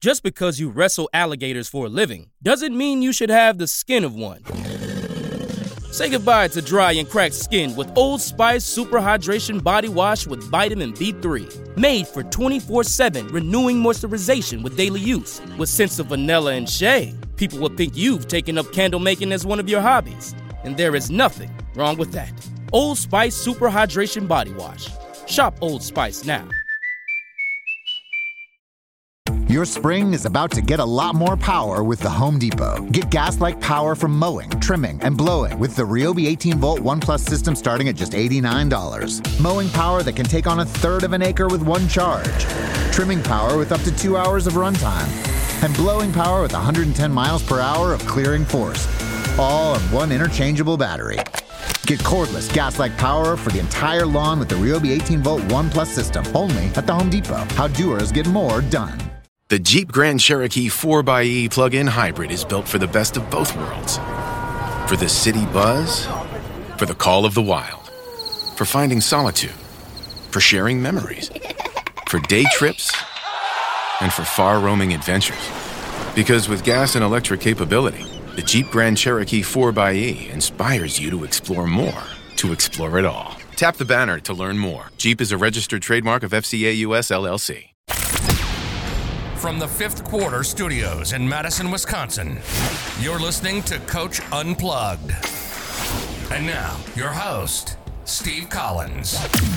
Just because you wrestle alligators for a living doesn't mean you should have the skin of one. Say goodbye to dry and cracked skin with Old Spice Super Hydration Body Wash with Vitamin B3. Made for 24/7 renewing moisturization with daily use. With scents of vanilla and shea, people will think you've taken up candle making as one of your hobbies. And there is nothing wrong with that. Old Spice Super Hydration Body Wash. Shop Old Spice now. Your spring is about to get a lot more power with the Home Depot. Get gas-like power from mowing, trimming, and blowing with the Ryobi 18-volt ONE+ system starting at just $89. Mowing power that can take on a third of an acre with one charge. Trimming power with up to 2 hours of runtime. And blowing power with 110 miles per hour of clearing force. All on one interchangeable battery. Get cordless gas-like power for the entire lawn with the Ryobi 18-volt ONE+ system. Only at the Home Depot. How doers get more done. The Jeep Grand Cherokee 4xE plug-in hybrid is built for the best of both worlds. For the city buzz, for the call of the wild, for finding solitude, for sharing memories, for day trips, and for far-roaming adventures. Because with gas and electric capability, the Jeep Grand Cherokee 4xE inspires you to explore more, to explore it all. Tap the banner to learn more. Jeep is a registered trademark of FCA US LLC. From the Fifth Quarter Studios in Madison, Wisconsin, you're listening to Coach Unplugged. And now, your host, Steve Collins.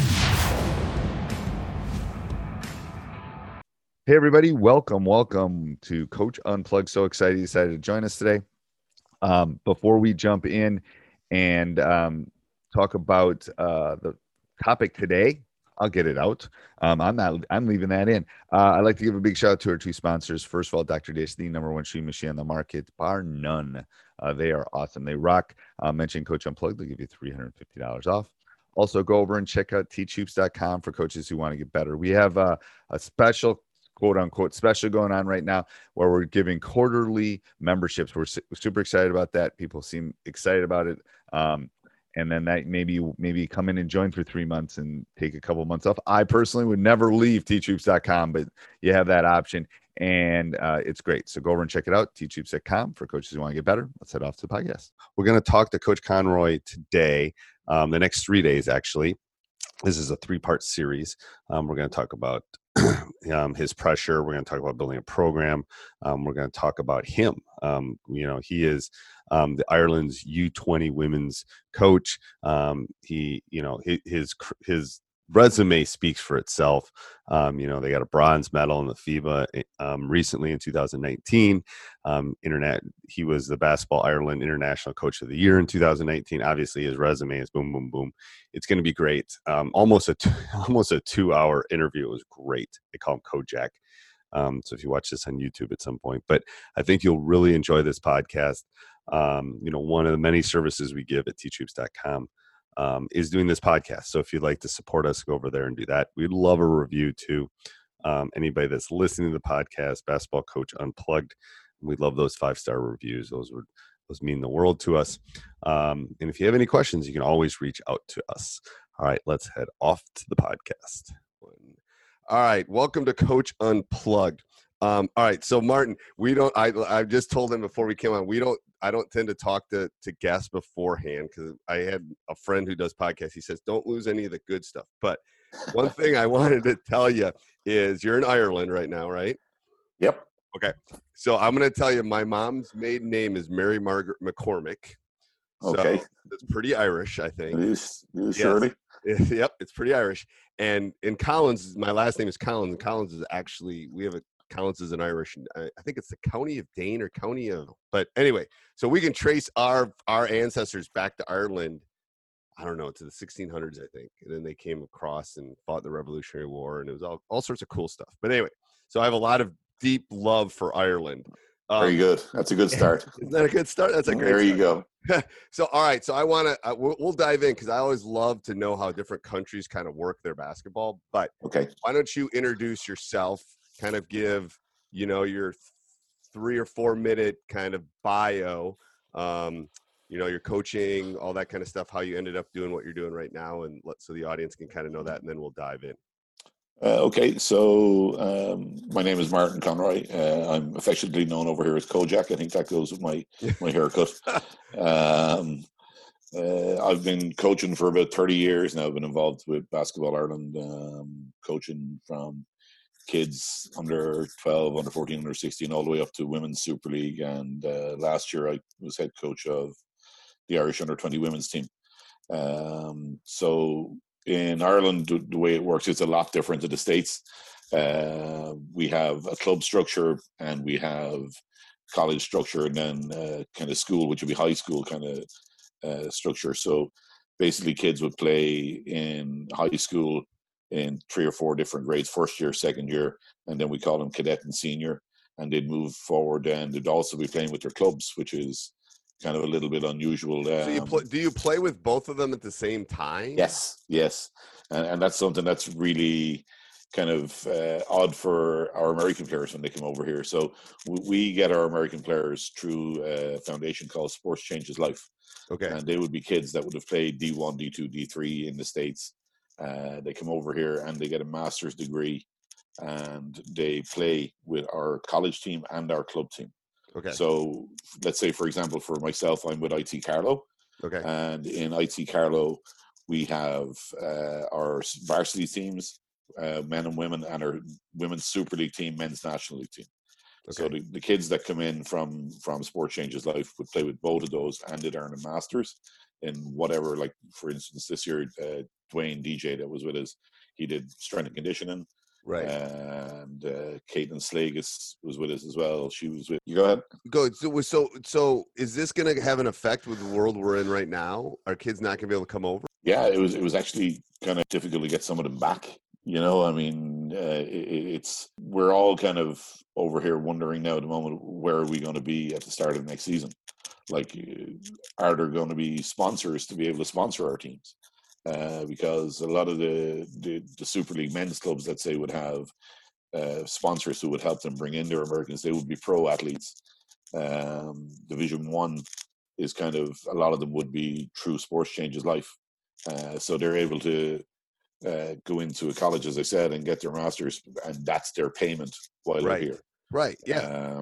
Hey, everybody. Welcome to Coach Unplugged. So excited you decided to join us today. Before we jump in and talk about the topic today, I'll get it out. I'm leaving that in. I'd like to give a big shout out to our two sponsors. First of all, Dr. Dish, the number one shoe machine on the market, bar none. They are awesome. They rock. Mention Coach Unplugged. They'll give you $350 off. Also, go over and check out teachhoops.com for coaches who want to get better. We have a special, quote unquote, special going on right now where we're giving quarterly memberships. We're super excited about that. People seem excited about it. And then that maybe come in and join for 3 months and take a couple months off. I personally would never leave teachhoops.com, but you have that option, and it's great. So go over and check it out, teachhoops.com, for coaches who want to get better. Let's head off to the podcast. We're going to talk to Coach Conroy today, the next 3 days, actually. This is a 3-part series. We're going to talk about his pressure. We're going to talk about building a program. We're going to talk about him. He is the Ireland's U20 women's coach. His resume speaks for itself. They got a bronze medal in the FIBA recently in 2019. He was the Basketball Ireland International Coach of the Year in 2019. Obviously, his resume is boom, boom, boom. It's going to be great. Almost a 2-hour interview. It was great. They call him Kojak. So if you watch this on YouTube at some point, but I think you'll really enjoy this podcast. One of the many services we give at teachhoops.com is doing this podcast. So if you'd like to support us, go over there and do that. We'd love a review too. Anybody that's listening to the podcast, Basketball Coach Unplugged, we love those 5-star reviews. Those mean the world to us. And if you have any questions, you can always reach out to us. All right, let's head off to the podcast. All right, welcome to Coach Unplugged. All right, so Martin, I just told him before we came on, I don't tend to talk to guests beforehand because I had a friend who does podcasts. He says, don't lose any of the good stuff. But one thing I wanted to tell you is you're in Ireland right now, right? Yep. Okay. So I'm going to tell you my mom's maiden name is Mary Margaret McCormick. Okay. So it's pretty Irish, I think. Surely. Yep, it's pretty Irish. And in Collins, my last name is Collins. And Collins is actually, Collins is an Irish. I think it's the county of Dane or county of, but anyway, so we can trace our ancestors back to Ireland. I don't know, to the 1600s, I think. And then they came across and fought the Revolutionary War, and it was all sorts of cool stuff. But anyway, so I have a lot of deep love for Ireland. Very good. That's a good start. Isn't that a good start? That's a great There start. you go. So, all right. So I want to, we'll dive in because I always love to know how different countries kind of work their basketball. But okay, why don't you introduce yourself, kind of give, your 3 or 4 minute kind of bio, your coaching, all that kind of stuff, how you ended up doing what you're doing right now. And so the audience can kind of know that, and then we'll dive in. Okay, so my name is Martin Conroy. I'm affectionately known over here as Kojak. I think that goes with my haircut. I've been coaching for about 30 years now. I've been involved with Basketball Ireland, coaching from kids under 12, under 14, under 16, all the way up to Women's Super League. And last year I was head coach of the Irish under 20 women's team. So in Ireland, the way it works, it's a lot different to the States. We have a club structure and we have college structure, and then kind of school, which would be high school kind of structure. So basically kids would play in high school in 3 or 4 different grades, first year, second year, and then we call them cadet and senior, and they'd move forward, and they'd also be playing with their clubs, which is kind of a little bit unusual. So do you play with both of them at the same time? Yes. And that's something that's really kind of odd for our American players when they come over here. So we get our American players through a foundation called Sports Changes Life. Okay. And they would be kids that would have played D1, D2, D3 in the States. They come over here and they get a master's degree, and they play with our college team and our club team. Okay. So let's say, for example, for myself, I'm with IT Carlow. Okay. And in IT Carlow, we have our varsity teams, men and women, and our women's Super League team, men's National League team. Okay. So the kids that come in from Sport Changes Life would play with both of those, and they'd earn a master's in whatever. Like, for instance, this year, Dwayne DJ that was with us, he did strength and conditioning. Right. And Caitlin Slagus was with us as well. She was with you. Go ahead. Go. So is this going to have an effect with the world we're in right now? Are kids not going to be able to come over? Yeah, it was actually kind of difficult to get some of them back. You know, I mean, we're all kind of over here wondering now at the moment, where are we going to be at the start of next season? Like, are there going to be sponsors to be able to sponsor our teams? Because a lot of the Super League men's clubs, let's say, would have sponsors who would help them bring in their Americans. They would be pro athletes. Division 1 is kind of, a lot of them would be through Sports Changes Life. So they're able to go into a college, as I said, and get their masters, and that's their payment while they're here. Right, yeah.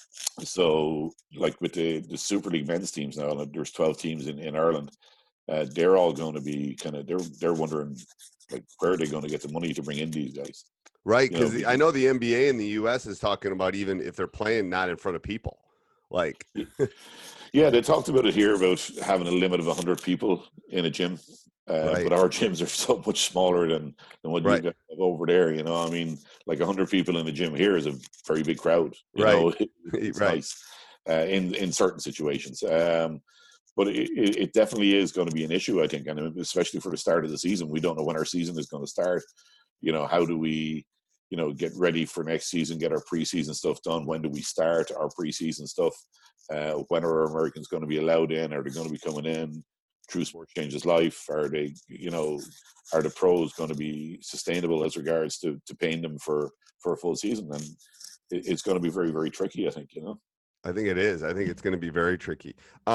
So, like with the Super League men's teams now, there's 12 teams in Ireland. They're all going to be kind of, they're wondering, like, where are they going to get the money to bring in these guys? Right, because I know the NBA in the U.S. is talking about, even if they're playing not in front of people, like. Yeah, they talked about it here, about having a limit of 100 people in a gym. Right. But our gyms are so much smaller than what you guys have over there. You know, I mean, like 100 people in a gym here is a very big crowd. You know, it's nice in certain situations. But it definitely is going to be an issue, I think, and especially for the start of the season. We don't know when our season is going to start. You know, how do we, get ready for next season, get our preseason stuff done? When do we start our preseason stuff? When are our Americans going to be allowed in? Are they going to be coming in through Sports Changes Life? Are they, are the pros going to be sustainable as regards to paying them for a full season? And it's going to be very, very tricky, I think, I think it is. I think it's going to be very tricky.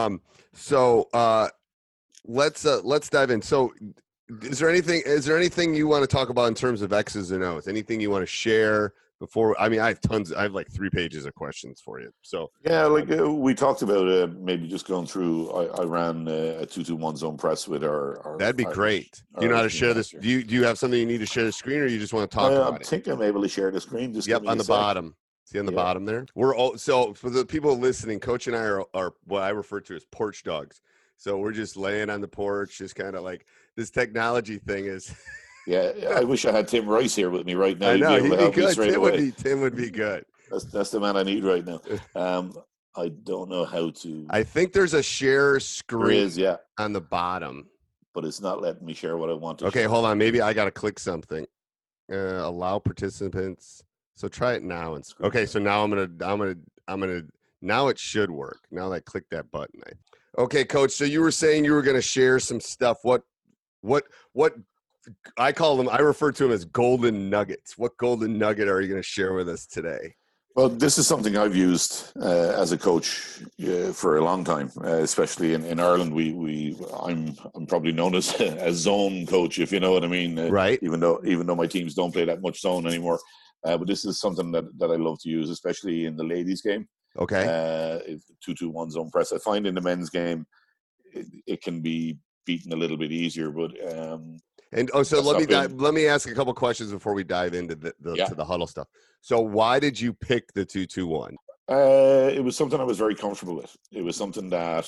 So let's dive in. So is there anything you want to talk about in terms of X's and O's? Anything you want to share before? I mean, I have like 3 pages of questions for you. So yeah, like we talked about maybe just going through. I ran a 2-2-1 zone press with our that'd be great. Do you know how to share this? Do you have something you need to share the screen, or you just want to talk about it? I think I'm able to share the screen. Just on the bottom. See on the bottom there? We're all, so for the people listening, Coach and I are what I refer to as porch dogs. So we're just laying on the porch, just kind of like this technology thing is. Yeah, I wish I had Tim Rice here with me right now. I know, he'd be good. Tim would be good. That's the man I need right now. I don't know how to. I think there's a share screen on the bottom. But it's not letting me share what I want to share. Okay, hold on. Maybe I got to click something. Allow participants. So try it now. Okay, so now I'm gonna. Now it should work. Now that I click that button. Okay, Coach. So you were saying you were going to share some stuff. What I call them? I refer to them as golden nuggets. What golden nugget are you going to share with us today? Well, this is something I've used as a coach for a long time, especially in Ireland. I'm probably known as a zone coach, if you know what I mean. Right. Even though my teams don't play that much zone anymore, but this is something that I love to use, especially in the ladies' game. Okay. 2-2-1 zone press. I find in the men's game it can be beaten a little bit easier, but. So let me ask a couple questions before we dive into to the huddle stuff. So why did you pick the 2-2-1? It was something I was very comfortable with. It was something that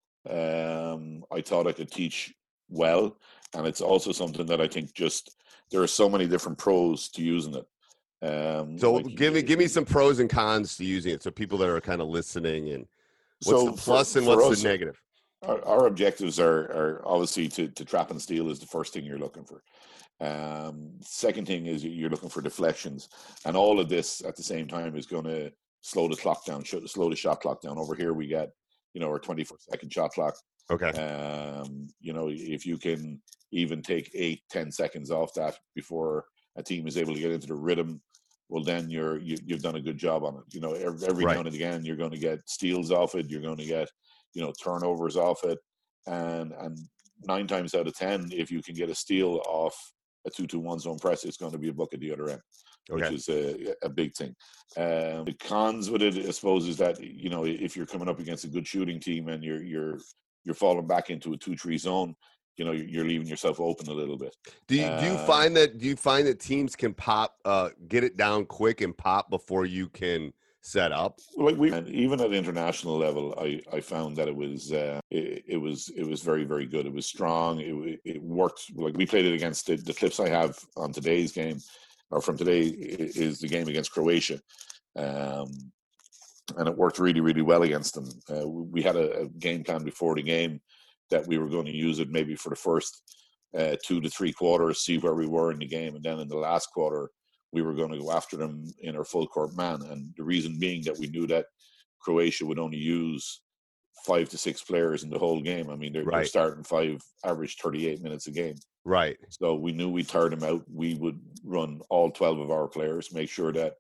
I thought I could teach well, and it's also something that I think there are so many different pros to using it. Give me some pros and cons to using it, so people that are kind of listening, and what's the plus and what's the negative. Our objectives are obviously to trap and steal is the first thing you're looking for. Second thing is you're looking for deflections, and all of this at the same time is going to slow the clock down, slow the shot clock down. Over here we get, our 24-second shot clock. Okay. If you can even take 8-10 seconds off that before a team is able to get into the rhythm, well, then you've done a good job on it. Every now and again you're going to get steals off it. You're going to get turnovers off it, and 9 times out of 10, if you can get a steal off a 2-2-1 zone press, it's going to be a bucket the other end, which is a big thing. The cons with it, I suppose, is that if you're coming up against a good shooting team and you're falling back into a 2-3 zone, you're leaving yourself open a little bit. Do you find that teams can pop, get it down quick and pop before you can set up? And even at international level, I found that it was very, very good. It was strong. It worked. Like we played it against the clips I have on today's game, or from today, is the game against Croatia, and it worked really, really well against them. We had a game plan before the game that we were going to use it maybe for the first 2 to 3 quarters, see where we were in the game, and then in the last quarter we were going to go after them in our full court man. And the reason being that we knew that Croatia would only use 5 to 6 players in the whole game. I mean, they're starting 5, average 38 minutes a game. Right. So we knew we'd tire them out. We would run all 12 of our players, make sure that,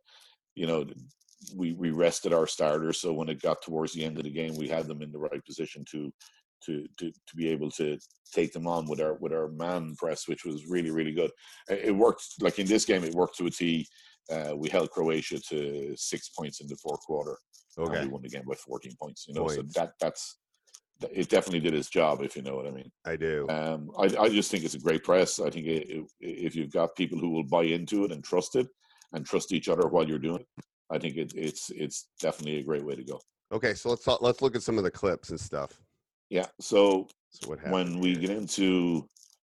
we rested our starters. So when it got towards the end of the game, we had them in the right position to be able to take them on with our man press, which was really, really good. It worked. Like in this game, it worked to a T. We held Croatia to 6 points in the fourth quarter. Okay. And we won the game by 14 points. So that's it. Definitely did its job, if you know what I mean. I do. I just think it's a great press. I think if you've got people who will buy into it and trust it and trust each other while you're doing it, I think it's definitely a great way to go. Okay, so let's look at some of the clips and stuff. Yeah. So what when we get into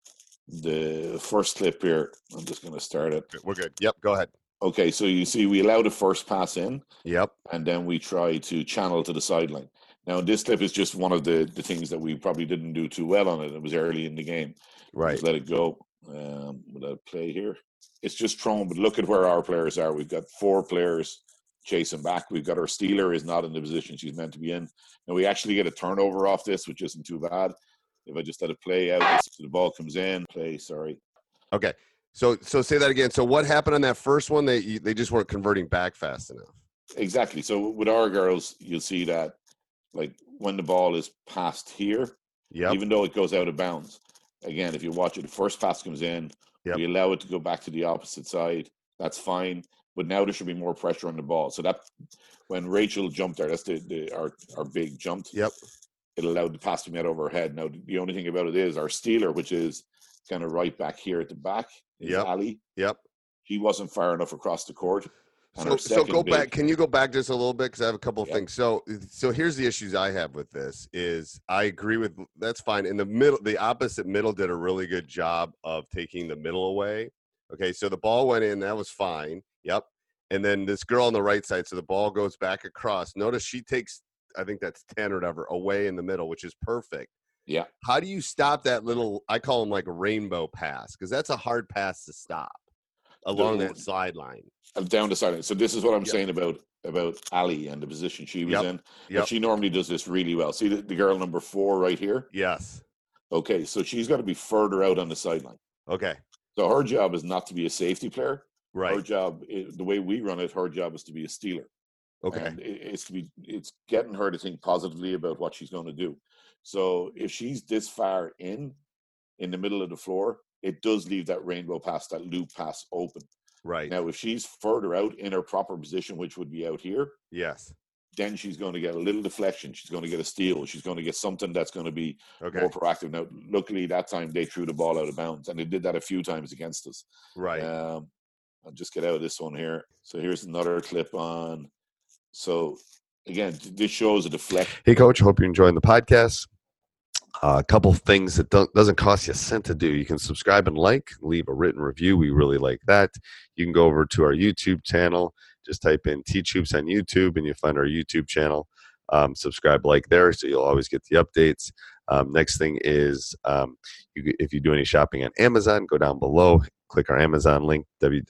the first clip here, I'm just going to start it. We're good. Yep. Go ahead. Okay. So you see, we allow the first pass in. Yep. And then we try to channel to the sideline. Now, this clip is just one of the things that we probably didn't do too well on it. It was early in the game. Right. Just let it go. Without play here. It's just thrown, but look at where our players are. We've got 4 players chasing back. We've got our stealer is not in the position she's meant to be in. Now we actually get a turnover off this, which isn't too bad. If I just let it play out, so the ball comes in. Sorry. Okay. So say that again. So what happened on that first one? They just weren't converting back fast enough. Exactly. So with our girls, you'll see that like when the ball is passed here, even though it goes out of bounds. Again, if you watch it, the first pass comes in. We allow it to go back to the opposite side. That's fine. But now there should be more pressure on the ball. So that when Rachel jumped there, that's our big jump. Yep. It allowed the pass to be made over her head. Now the only thing about it is our stealer, which is kind of right back here at the back, is Ali. Yep. She wasn't far enough across the court. So go back. Can you go back just a little bit? Because I have a couple of things. So here's the issues I have with this is I agree with that's fine. In the middle, the opposite middle did a really good job of taking the middle away. Okay, so the ball went in. That was fine. Yep. And then this girl on the right side, so the ball goes back across. Notice she takes, I think that's 10 or whatever, away in the middle, which is perfect. Yeah. How do you stop that little, I call them like a rainbow pass, because that's a hard pass to stop along that sideline. Down the sideline. So this is what I'm saying about Ali and the position she was in. But she normally does this really well. See the girl number 4 right here? Yes. Okay, so she's got to be further out on the sideline. Okay. So her job is not to be a safety player. Right. Her job, the way we run it, her job is to be a stealer. Okay. And it's getting her to think positively about what she's going to do. So if she's this far in the middle of the floor, it does leave that rainbow pass, that loop pass open. Right. Now, if she's further out in her proper position, which would be out here, yes, then she's going to get a little deflection. She's going to get a steal. She's going to get something that's going to be more proactive. Now, luckily, that time they threw the ball out of bounds, and they did that a few times against us. Right. I'll just get out of this one here. So here's another clip on. So, again, this shows a deflection. Hey, Coach, hope you're enjoying the podcast. A couple things that doesn't cost you a cent to do. You can subscribe and leave a written review. We really like that. You can go over to our YouTube channel. Just type in Teach Hoops on YouTube, and you'll find our YouTube channel. Subscribe, there, so you'll always get the updates. Next thing is, if you do any shopping on Amazon, go down below, click our Amazon link,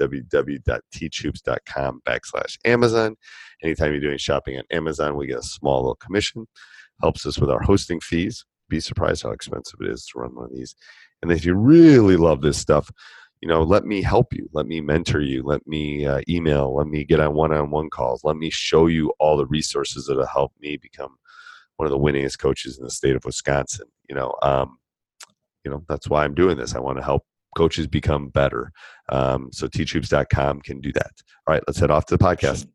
www.teachhoops.com/Amazon. Anytime you're doing shopping on Amazon, we get a small little commission. Helps us with our hosting fees. Be surprised how expensive it is to run one of these. And if you really love this stuff, let me help you. Let me mentor you. Let me email. Let me get on one-on-one calls. Let me show you all the resources that will help me become one of the winningest coaches in the state of Wisconsin. That's why I'm doing this. I want to help coaches become better. So teachhoops.com can do that. All right, let's head off to the podcast.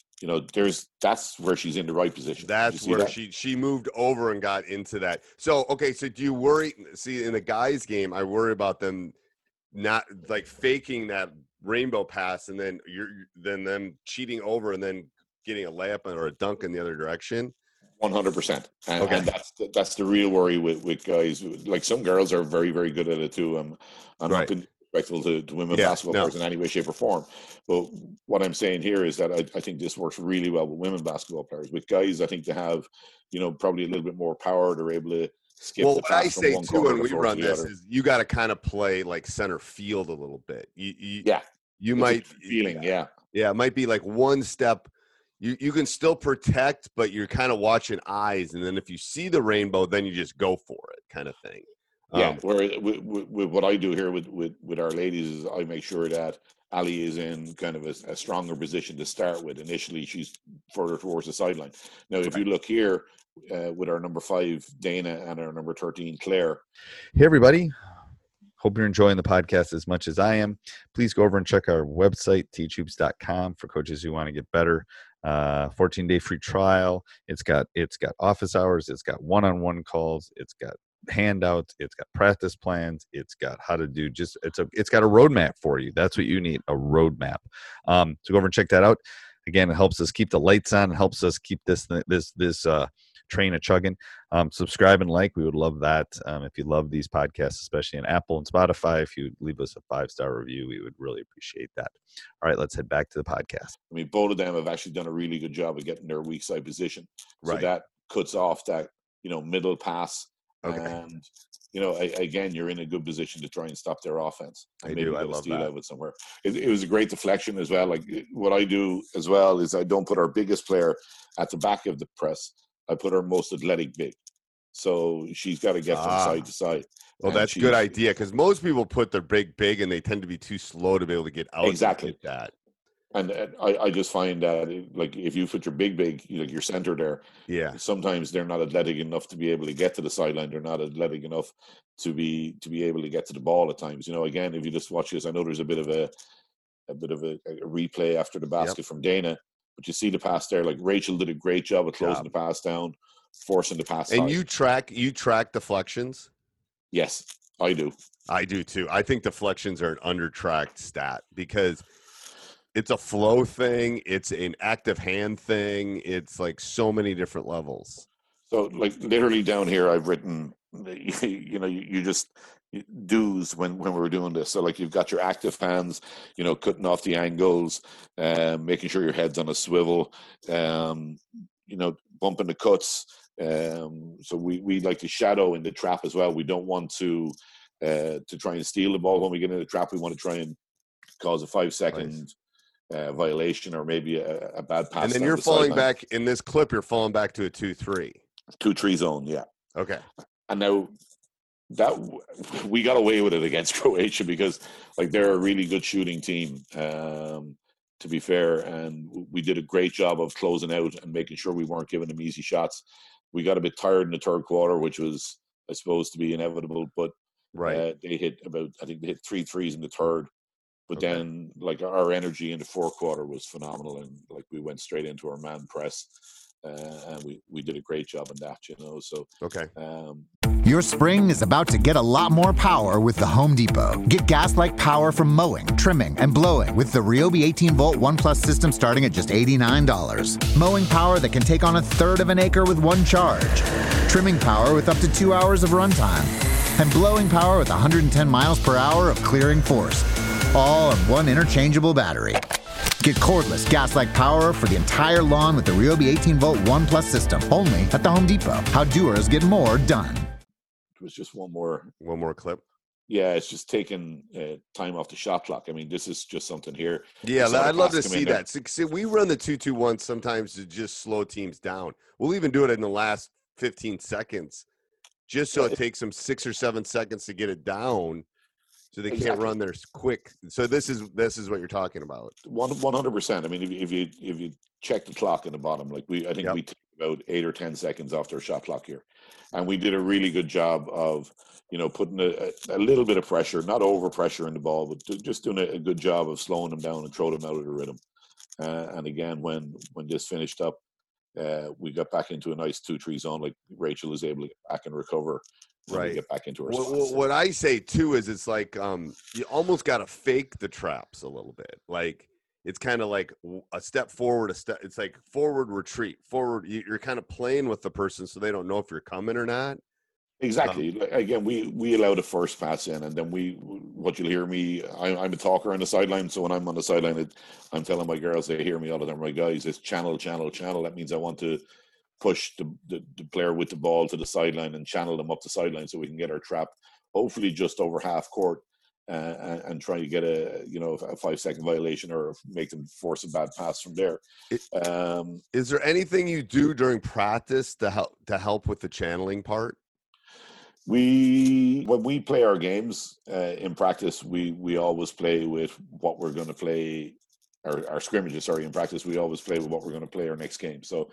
That's where she's in the right position. That's where she moved over and got into that. So do you worry? See, in the guys' game, I worry about them not faking that rainbow pass and then them cheating over and then getting a layup or a dunk in the other direction. 100%. And that's the real worry with guys. Like, some girls are very, very good at it too. I'm not being disrespectful to women basketball players in any way, shape, or form. But what I'm saying here is that I think this works really well with women basketball players. With guys, I think they have, probably a little bit more power. They're able to skip the pass. What I say too when we run this other. is you got to kind of play like center field a little bit. You might feeling, it might be like one step. You can still protect, but you're kind of watching eyes, and then if you see the rainbow, then you just go for it, kind of thing. Where with what I do here with our ladies is I make sure that Ali is in kind of a stronger position to start with. Initially, she's further towards the sideline. Now, if you look here with our number 5, Dana, and our number 13, Claire. Hey, everybody. Hope you're enjoying the podcast as much as I am. Please go over and check our website, teachhoops.com, for coaches who want to get better. 14-day free trial. It's got office hours. It's got one-on-one calls. It's got handouts. It's got practice plans. It's got how to do it's got a roadmap for you. That's what you need, a roadmap. So go over and check that out. Again, it helps us keep the lights on. It helps us keep this train a chugging. Subscribe and we would love that. If you love these podcasts, especially on Apple and Spotify, if you leave us a 5-star review, we would really appreciate that. All right, let's head back to the podcast. I mean, both of them have actually done a really good job of getting their weak side position. So that cuts off that, middle pass. Okay. And, again, you're in a good position to try and stop their offense. And maybe I love steal that. out with somewhere. It was a great deflection as well. Like, what I do as well is I don't put our biggest player at the back of the press. I put her most athletic big. So she's got to get from side to side. Well, that's a good idea, because most people put their big, and they tend to be too slow to be able to get out. Exactly. Like that. And I just find that, if you put your big, your center there, sometimes they're not athletic enough to be able to get to the sideline. They're not athletic enough to be able to get to the ball at times. Again, if you just watch this, I know there's a bit of a replay after the basket from Dana, but you see the pass there. Like, Rachel did a great job of closing the pass down, forcing the pass. And side. you track deflections? Yes, I do. I do too. I think deflections are an under-tracked stat, because it's a flow thing. It's an active hand thing. It's like so many different levels. So, literally down here, I've written, you just do's when we're doing this. So, you've got your active hands, cutting off the angles, making sure your head's on a swivel, bumping the cuts. So we like to shadow in the trap as well. We don't want to try and steal the ball when we get in the trap. We want to try and cause a 5-second violation, or maybe a bad pass. And then you're falling back in this clip. You're falling back to a 2-3. 2-3 zone, yeah. Okay. And now that we got away with it against Croatia because they're a really good shooting team. to be fair, and we did a great job of closing out and making sure we weren't giving them easy shots. We got a bit tired in the third quarter, which was, I suppose, to be inevitable, but they hit I think they hit 3 threes in the third. But then, like, our energy in the fourth quarter was phenomenal, and like we went straight into our man press, and we did a great job in that, you know. So Your spring is about to get a lot more power with the Home Depot. Get gas-like power from mowing, trimming, and blowing with the Ryobi 18-volt ONE+ system starting at just $89. Mowing power that can take on a third of an acre with one charge. Trimming power with up to 2 hours of runtime. And blowing power with 110 miles per hour of clearing force. All on one interchangeable battery. Get cordless gas-like power for the entire lawn with the Ryobi 18-volt ONE+ system, only at the Home Depot. How doers get more done. It was just one more clip. Yeah, it's just taking time off the shot clock. I mean, this is just something here. Yeah, I'd love to see that. So we run the 2-2-1 sometimes to just slow teams down. We'll even do it in the last 15 seconds, just so it takes them 6 or 7 seconds to get it down. So they can't run there quick. So this is what you're talking about. 100%. I mean, if you check the clock in the bottom, like I think we took about 8 or 10 seconds off their shot clock here, and we did a really good job of, you know, putting a little bit of pressure, not over pressure in the ball, but just doing a good job of slowing them down and throw them out of the rhythm. And again, when this finished up, we got back into a nice 2-3 zone. Like Rachel was able to get back and recover. Right. Get back into her what I say too is it's like you almost got to fake the traps a little bit. Like it's kind of like a step forward, it's like forward, retreat, forward. You're kind of playing with the person so they don't know if you're coming or not. Exactly. Again, we allow the first pass in, and then what you'll hear me, I'm a talker on the sideline, so when I'm on the sideline, I'm telling my girls, they hear me all the time, my guys, it's channel. That means I want to push the player with the ball to the sideline and channel them up the sideline so we can get our trap hopefully just over half court, and try to get a 5-second violation or make them force a bad pass from there. Is there anything you do during practice to help with the channeling part? When we play our games in practice, we always play with what we're going to play. Our scrimmages, in practice, we always play with what we're going to play our next game. So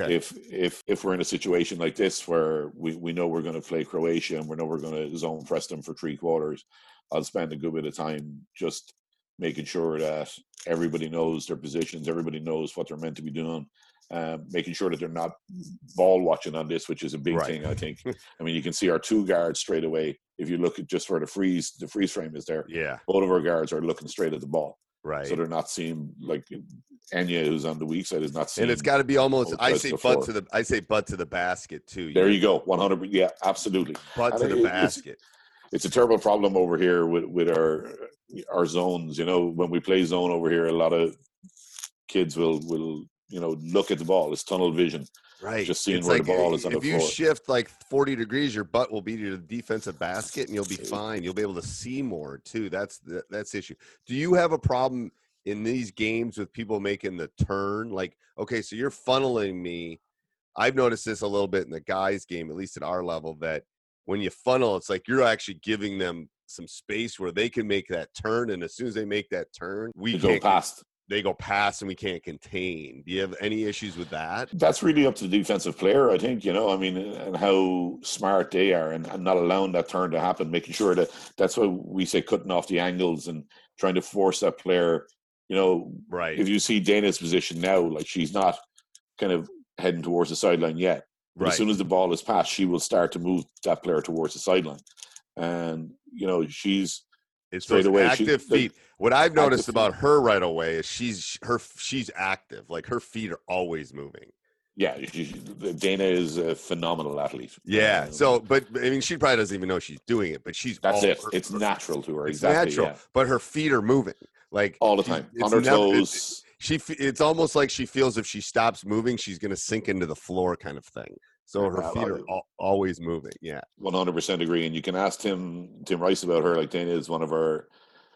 if we're in a situation like this where we know we're going to play Croatia and we know we're going to zone press them for 3 quarters, I'll spend a good bit of time just making sure that everybody knows their positions, everybody knows what they're meant to be doing, making sure that they're not ball watching on this, which is a big thing, I think. I mean, you can see our 2 guards straight away. If you look at just where the freeze frame is there, both of our guards are looking straight at the ball. Right. So they're not seeing, like Enya, who's on the weak side, is not seeing. And it's got to be almost, I say butt to the basket too. There you go. 100. Yeah, absolutely. Butt to the basket. It's a terrible problem over here with our zones. You know, when we play zone over here, a lot of kids will look at the ball. It's tunnel vision. Right. Just seeing where the ball is on the floor. If you shift like 40 degrees, your butt will be to the defensive basket and you'll be fine. You'll be able to see more too. That's the issue. Do you have a problem in these games with people making the turn? Like, okay, so you're funneling me. I've noticed this a little bit in the guys' game, at least at our level, that when you funnel, it's like you're actually giving them some space where they can make that turn. And as soon as they make that turn, we go past. They go past and we can't contain. Do you have any issues with that? That's really up to the defensive player, I think, and how smart they are and not allowing that turn to happen, making sure that's why we say cutting off the angles and trying to force that player, right. If you see Dana's position now, like she's not kind of heading towards the sideline yet. But as soon as the ball is passed, she will start to move that player towards the sideline. And, she's straight away. Active feet. What I've noticed about her right away is she's active. Like her feet are always moving. Yeah, Dana is a phenomenal athlete. Yeah. But I mean, she probably doesn't even know she's doing it. But it's natural to her. Exactly. It's natural. Yeah. But her feet are moving like all the time on her toes. It's almost like she feels if she stops moving, she's going to sink into the floor, kind of thing. So her feet are always moving. Yeah, 100% agree. And you can ask Tim Rice about her. Like Dana is one of our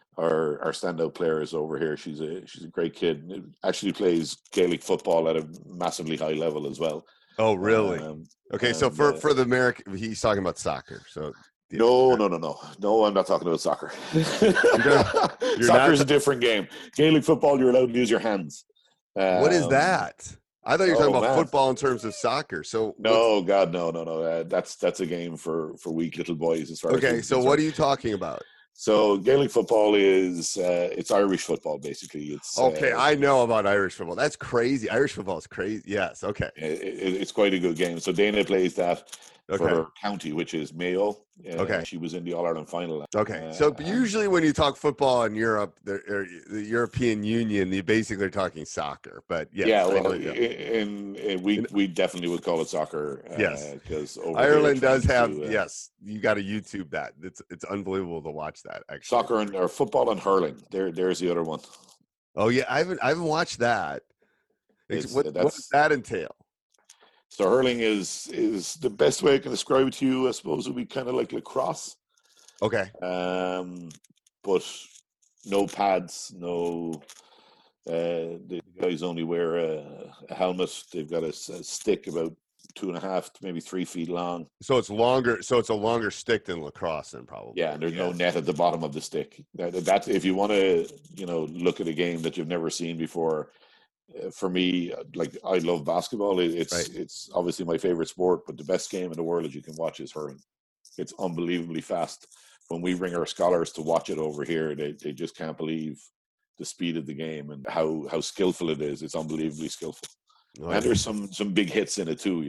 standout players over here. She's a great kid. Actually plays Gaelic football at a massively high level as well. Oh, really? Okay, so for the American, he's talking about soccer. So No. I'm not talking about soccer. Soccer is a different game. Gaelic football, you're allowed to use your hands. What is that? I thought you were talking about football in terms of soccer. So no. That's a game for weak little boys. As far okay, so what are you talking about? So Gaelic football is it's Irish football basically. It's okay. I know about Irish football. That's crazy. Irish football is crazy. Yes. Okay. It's quite a good game. So Dana plays that for her county, which is Mayo. Okay. She was in the All-Ireland final. Okay. So usually when you talk football in Europe, the European Union, you basically are talking soccer. But yes, yeah, well, we definitely would call it soccer. Yes, because Ireland does have. Yes, you got to YouTube that. It's unbelievable to watch that. Actually, soccer or football and hurling. There's the other one. Oh yeah, I haven't watched that. What does that entail? So hurling is the best way I can describe it to you. I suppose would be kind of like lacrosse. Okay. But no pads, no. The guys only wear a helmet. They've got a stick about 2.5 to maybe 3 feet long. So it's longer. So it's a longer stick than lacrosse, then probably. Yeah, and there's no net at the bottom of the stick. That's if you want to, look at a game that you've never seen before. For me, like I love basketball. It's obviously my favorite sport, but the best game in the world that you can watch is hurling. It's unbelievably fast. When we bring our scholars to watch it over here, they just can't believe the speed of the game and how skillful it is. It's unbelievably skillful. Oh, and there's some big hits in it too,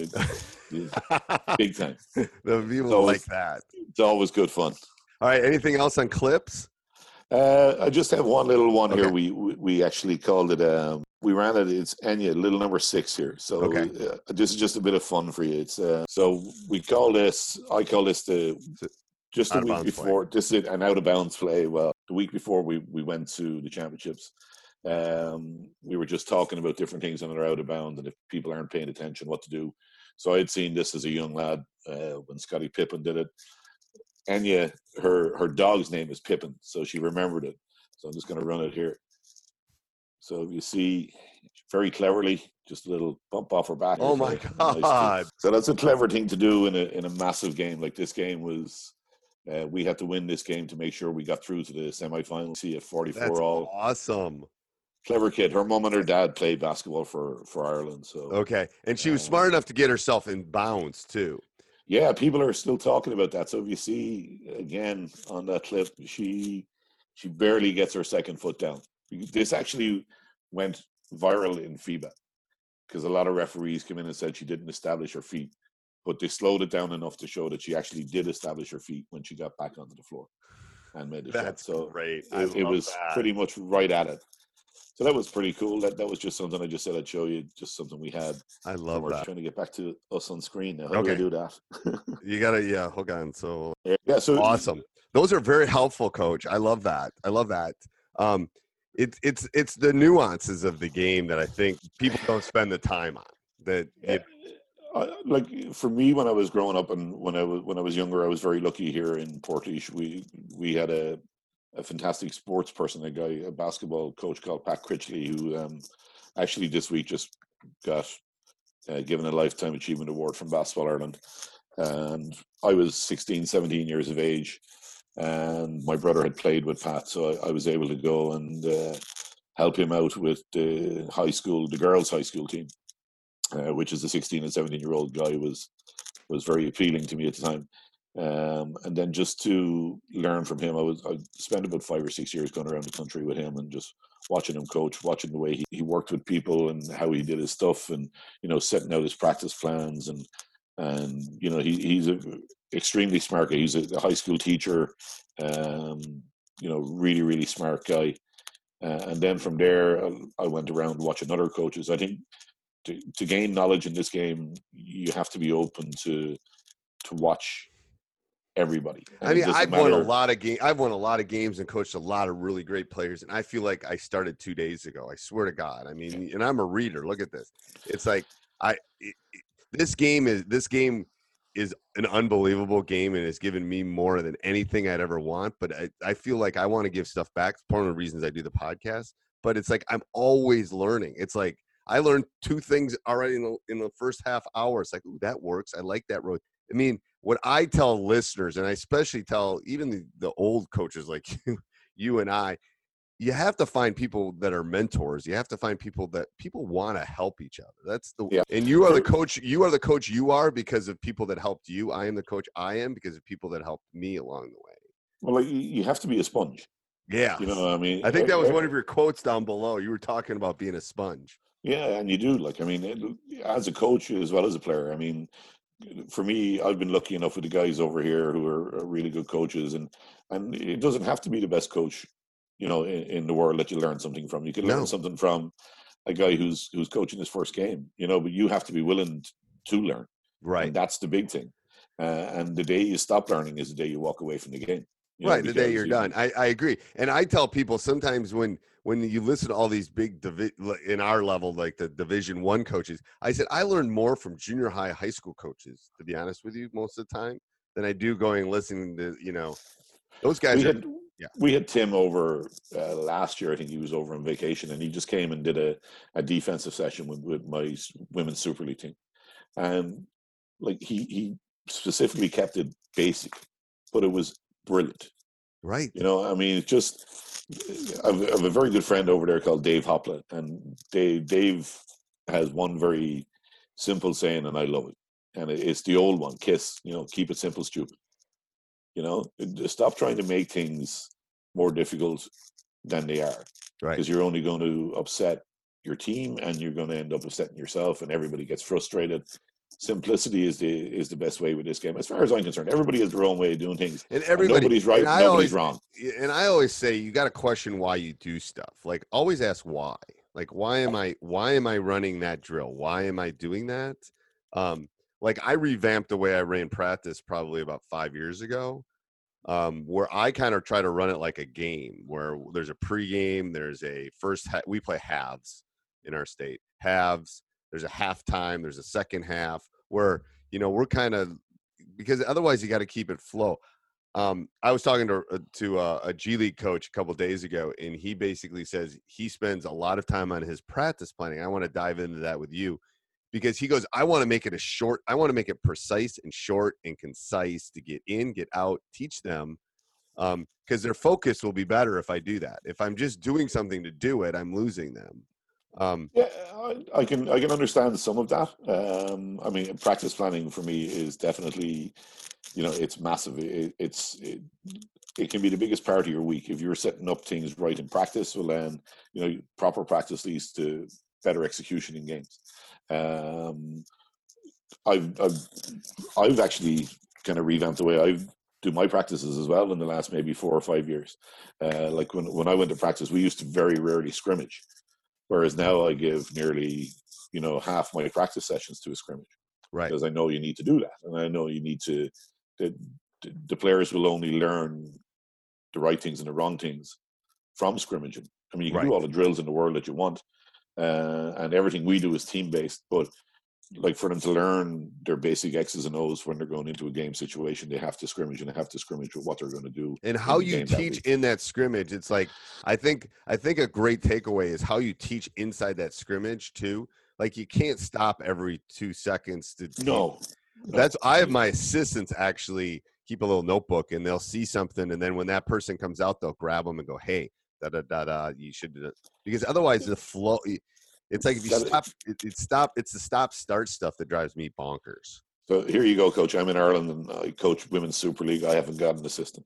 big time. The people like that. It's always good fun. All right. Anything else on clips? I just have one little one here. We actually called it. We ran it. It's Enya, little number 6 here. So this is just a bit of fun for you. It's so we call this. I call this the week before. This is an out of bounds play. Well, the week before we went to the championships. We were just talking about different things that are out of bounds, and if people aren't paying attention, what to do. So I'd seen this as a young lad when Scottie Pippen did it. Enya, her dog's name is Pippen, so she remembered it. So I'm just going to run it here. So you see, very cleverly, just a little bump off her back. Oh my God! So that's a clever thing to do in a massive game like this. Game was. We had to win this game to make sure we got through to the semifinal. See at 44 That's all. Awesome. Clever kid. Her mom and her dad played basketball for Ireland. So okay, and she was smart enough to get herself in bounds too. Yeah, people are still talking about that. So if you see again on that clip, she barely gets her second foot down. This actually went viral in FIBA because a lot of referees came in and said she didn't establish her feet, but they slowed it down enough to show that she actually did establish her feet when she got back onto the floor and made the shot. So great. It was pretty much right at it. So that was pretty cool. That was just something I just said I'd show you, just something we had. I love that. We're trying to get back to us on screen now. How do I do that? You gotta, hold on. So so awesome. Those are very helpful, Coach. I love that. It's the nuances of the game that I think people don't spend the time on. Like for me, when I was growing up and when I was younger, I was very lucky here in Portage. We had a fantastic sports person, a basketball coach called Pat Critchley, who actually this week just got given a Lifetime Achievement Award from Basketball Ireland. And I was 16, 17 years of age, and my brother had played with Pat, so I was able to go and help him out with the girls' high school team, which is a 16 and 17-year-old guy was very appealing to me at the time. And then just to learn from him, I spent about 5 or 6 years going around the country with him and just watching him coach, watching the way he worked with people and how he did his stuff, and setting out his practice plans, and he's an extremely smart guy. He's a high school teacher, really, really smart guy. And then from there, I went around watching other coaches. I think to gain knowledge in this game, you have to be open to watch everybody. And I mean, I've won a lot of games and coached a lot of really great players, and I feel like I started 2 days ago. I swear to God. I mean, and I'm a reader. Look at this. It's like this game is an unbelievable game, and it's given me more than anything I'd ever want. But I feel like I want to give stuff back. It's part of the reasons I do the podcast. But it's like I'm always learning. It's like I learned 2 things already in the first half hour. It's like, ooh, that works. I like that road. I mean, what I tell listeners, and I especially tell even the old coaches like you and I, you have to find people that are mentors. You have to find people that people want to help each other. That's and you are the coach. You are the coach you are because of people that helped you. I am the coach I am because of people that helped me along the way. Well, like, you have to be a sponge. Yeah. You know what I mean? I think that was one of your quotes down below. You were talking about being a sponge. Yeah, and you do. Like, I mean, as a coach as well as a player, I mean, for me, I've been lucky enough with the guys over here who are really good coaches, and it doesn't have to be the best coach, you know, in the world that you learn something from. You can learn something from a guy who's coaching his first game, you know, but you have to be willing to learn. Right. And that's the big thing. And the day you stop learning is the day you walk away from the game. Right, the day you're done. I agree. And I tell people sometimes when you listen to all these big in our level, like the Division I coaches, I said, I learned more from junior high school coaches, to be honest with you, most of the time, than I do listening to, you know, those guys. We had Tim over last year. I think he was over on vacation, and he just came and did a defensive session with my women's Super League team. And like he specifically kept it basic, but it was brilliant. Right. You know, I mean, it's just, I have a very good friend over there called Dave Hopla, and Dave has one very simple saying, and I love it. And it's the old one, KISS, you know, keep it simple, stupid. You know, stop trying to make things more difficult than they are. Right. Because you're only going to upset your team, and you're going to end up upsetting yourself, and everybody gets frustrated. Simplicity is the best way with this game, as far as I'm concerned. Everybody has their own way of doing things, and nobody's right, nobody's wrong. And I always say you got to question why you do stuff. Like, always ask why. Like, why am I running that drill? Why am I doing that? Like, I revamped the way I ran practice probably about 5 years ago, where I kind of try to run it like a game, where there's a pregame, there's a we play halves in our state, halves. There's a halftime, there's a second half, where, you know, we're kind of, because otherwise you got to keep it flow. I was talking to a G League coach a couple of days ago, and he basically says he spends a lot of time on his practice planning. I want to dive into that with you, because he goes, I want to make it I want to make it precise and short and concise to get in, get out, teach them, because their focus will be better if I do that. If I'm just doing something to do it, I'm losing them. Yeah, I can understand some of that. I mean, practice planning for me is definitely, you know, it's massive. It can be the biggest part of your week if you're setting up things right in practice. Well, then, you know, proper practice leads to better execution in games. I've actually kind of revamped the way I do my practices as well in the last maybe 4 or 5 years. Like when I went to practice, we used to very rarely scrimmage. Whereas now I give nearly, you know, half my practice sessions to a scrimmage. Right. Because I know you need to do that. And I know you need to, the players will only learn the right things and the wrong things from scrimmaging. I mean, you can do all the drills in the world that you want. And everything we do is team-based. But like, for them to learn their basic X's and O's when they're going into a game situation, they have to scrimmage, and they have to scrimmage with what they're going to do. And how you teach in that scrimmage, it's like, I think a great takeaway is how you teach inside that scrimmage too. Like, you can't stop every 2 seconds to no. I have my assistants actually keep a little notebook, and they'll see something, and then when that person comes out, they'll grab them and go, hey, you should do that. Because otherwise the flow, it's like if you stop, it's the stop-start stuff that drives me bonkers. So here you go, Coach. I'm in Ireland, and I coach Women's Super League. I haven't got an assistant.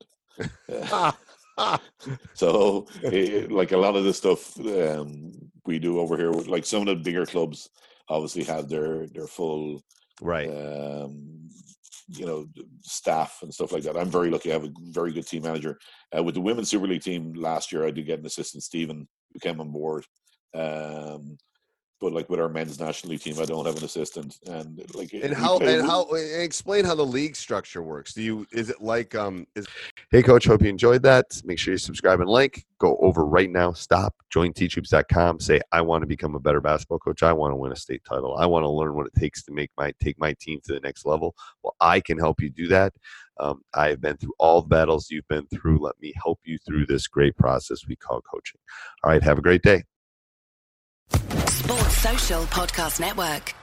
So, like, a lot of the stuff we do over here, like some of the bigger clubs obviously have their full, you know, staff and stuff like that. I'm very lucky. I have a very good team manager. With the Women's Super League team last year, I did get an assistant, Stephen, who came on board. But like with our men's national league team, I don't have an assistant. And like, explain how the league structure works. Is it like hey coach, hope you enjoyed that. Make sure you subscribe and like. Go over right now. Stop. Join teachhoops.com. Say, I want to become a better basketball coach. I want to win a state title. I want to learn what it takes to take my team to the next level. Well, I can help you do that. I've been through all the battles you've been through. Let me help you through this great process we call coaching. All right. Have a great day. Sports Social Podcast Network.